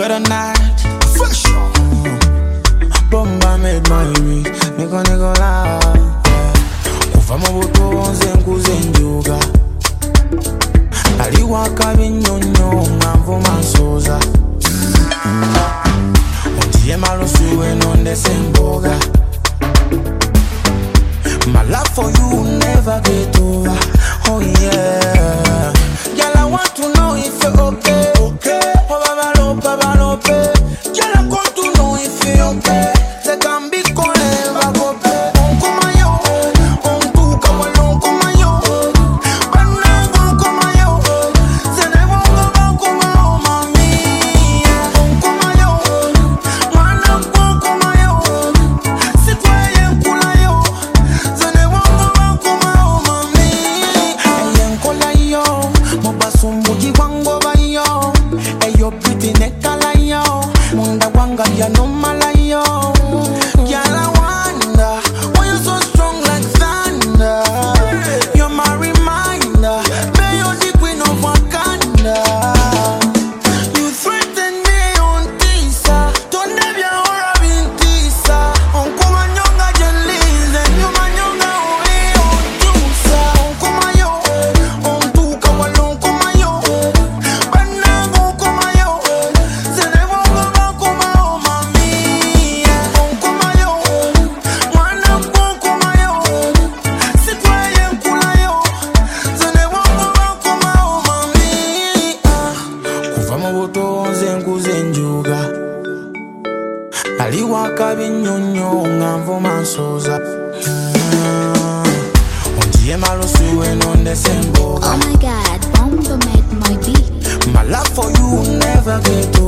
a night. Fresh. Bomba made my beat. Niko la. Kufama buto onze nkuze njuga. Aliwa kabinyonyo ngamvo mansoza. Untiye malusuwe nonde semboga. My love for you will never get over. Oh yeah. Girl, I want to know if you're okay. Oh, babalope. Girl, I want to know if you're okay. They can be calling bagope. On kumayo, on tu kawalon kumayo. Banana kumayo. Se ne wongo bakumayo, mami. On kumayo, mana kumayo. Si kwaye kulayo. Se ne wongo bakumayo, mami. Ayen kolayo, mo basumbuji wango bayo. Ayo pretty nekalayo, munda wanga ya no malayo. Girl, I wonder why you so strong like thunder. You're my reminder, may you're the queen of Wakanda. You threaten me on Tisa, don't have your aura in Tisa. On kumanyonga jelize, you manyonga oi on Tusa. On kumayo, on tu kawalon kumayo. Banango kumayo, se ne wongo bakumayo, mami. On kumayo, mana kumayo. Si kwaye kulayo, se ne wongo bakumayo, mami. Kuva mu buto onze nkuze njuga. Aliwa kabinyonyo ngamvo mansoza. Untiye malusuwe nonde semboga. Oh my god, Bomba made my beat. My love for you will never get